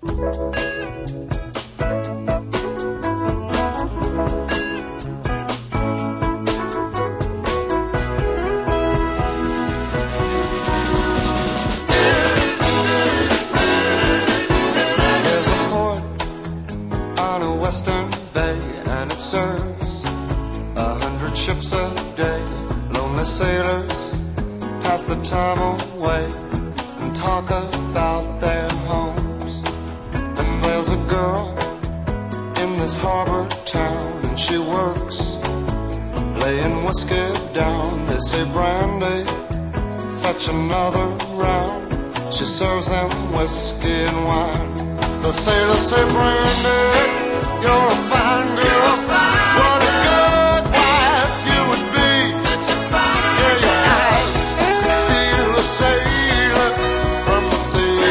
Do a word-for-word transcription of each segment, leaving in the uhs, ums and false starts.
Western Bay, and it serves a hundred ships a day. Lonely sailors pass the time away and talk about their homes. And there's a girl in this harbor town, and she works laying whiskey down. They say, Brandy, fetch another round. She serves them whiskey and wine. The sailors say, Brandy, you're a fine girl. What a good wife you would be. Such a fine yeah, your eyes could steal a sailor from the sea.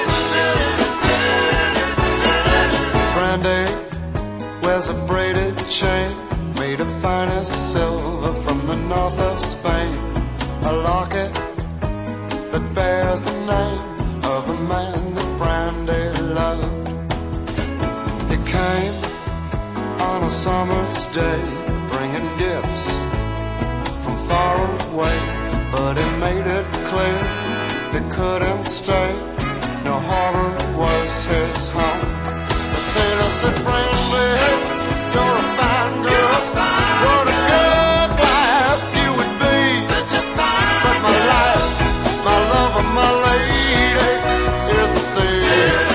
Brandy wears a braided chain made of finest silver from the north of Spain. A locket that bears the name of a man that Brandy loved. He came on a summer's day, bringing gifts from far away, but he made it clear he couldn't stay. No harbor was his home. The sailor said, Brandy, you're a fine girl. What a good wife you would be. Such a fine but my life, my love, and my lady is the sea.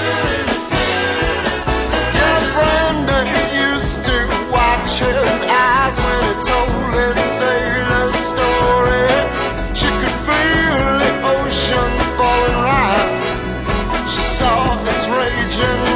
His eyes when he told his sailor story. She could feel the ocean fall and rise. She saw its raging